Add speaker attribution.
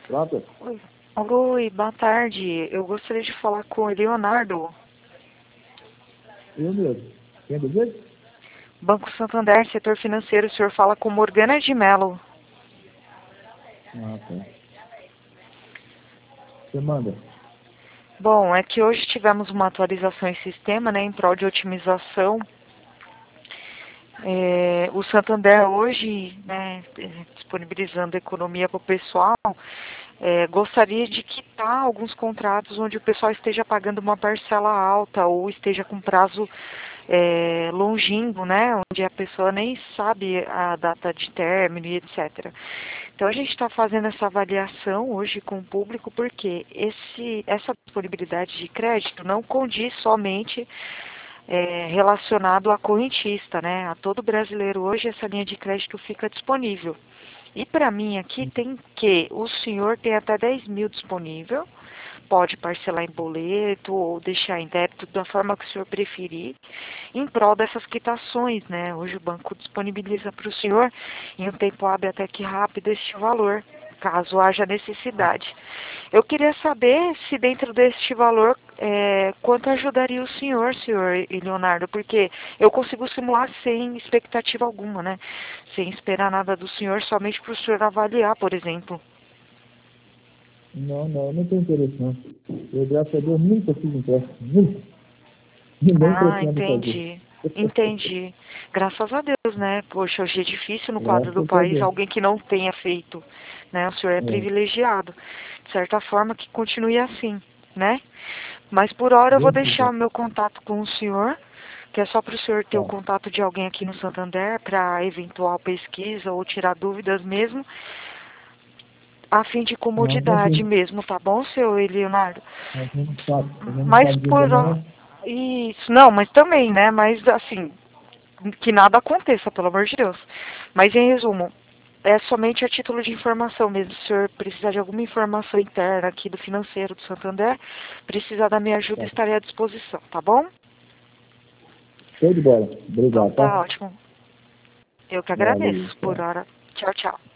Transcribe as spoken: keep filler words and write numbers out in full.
Speaker 1: Pronto?
Speaker 2: Oi. Oi, boa tarde. Eu gostaria de falar com o Leonardo.
Speaker 1: Eu mesmo. Quem dizer?
Speaker 2: Banco Santander, setor financeiro. O senhor fala com Morgana de Mello.
Speaker 1: Ah, tá. Você manda?
Speaker 2: Bom, é que hoje tivemos uma atualização em sistema, né, em prol de otimização. É, o Santander hoje, né, disponibilizando economia para o pessoal, é, gostaria de quitar alguns contratos onde o pessoal esteja pagando uma parcela alta ou esteja com prazo é, longínquo, né, onde a pessoa nem sabe a data de término e etcétera. Então a gente está fazendo essa avaliação hoje com o público porque esse, essa disponibilidade de crédito não condiz somente é, relacionado à correntista, né? A todo brasileiro hoje essa linha de crédito fica disponível. E para mim aqui tem que o senhor tem até dez mil disponível, pode parcelar em boleto ou deixar em débito da forma que o senhor preferir, em prol dessas quitações, né? Hoje o banco disponibiliza para o senhor em um tempo hábil até que rápido este valor, caso haja necessidade. Eu queria saber se dentro deste valor, é, quanto ajudaria o senhor, senhor Leonardo, porque eu consigo simular sem expectativa alguma, né? Sem esperar nada do senhor, somente para o senhor avaliar, por exemplo.
Speaker 1: Não, não, eu não tenho interesse não. Eu, graças a Deus, nunca fiz empréstimo. Nunca. E nem
Speaker 2: Ah,
Speaker 1: pretendo fazer.
Speaker 2: entendi. Entendi. Graças a Deus, né? Poxa, hoje é difícil no quadro do
Speaker 1: Graças a
Speaker 2: país
Speaker 1: Deus.
Speaker 2: alguém que não tenha feito, né? O senhor é
Speaker 1: É,
Speaker 2: privilegiado. De certa forma que continue assim, né? Mas por hora eu vou
Speaker 1: Deus
Speaker 2: deixar
Speaker 1: quiser.
Speaker 2: o meu contato com o senhor, que é só para o senhor ter o
Speaker 1: Tá.
Speaker 2: contato de alguém aqui no Santander para eventual pesquisa ou tirar dúvidas mesmo, a fim de
Speaker 1: Não,
Speaker 2: comodidade
Speaker 1: tranquilo.
Speaker 2: mesmo, tá bom, seu Leonardo?
Speaker 1: A gente não sabe. A gente não
Speaker 2: Mas
Speaker 1: sabe o dia de
Speaker 2: por
Speaker 1: amanhã.
Speaker 2: hora. Isso, não, mas também, né? Mas assim, que nada aconteça, pelo amor de Deus. Mas em resumo, é somente a título de informação mesmo. Se o senhor precisar de alguma informação interna aqui do financeiro do Santander, precisar da minha ajuda,
Speaker 1: Tá.
Speaker 2: estarei à disposição, tá bom?
Speaker 1: Show de bola.
Speaker 2: Então
Speaker 1: Obrigado, tá?
Speaker 2: tá ótimo. Eu que
Speaker 1: Valeu.
Speaker 2: agradeço por
Speaker 1: Tchau.
Speaker 2: hora. Tchau, tchau.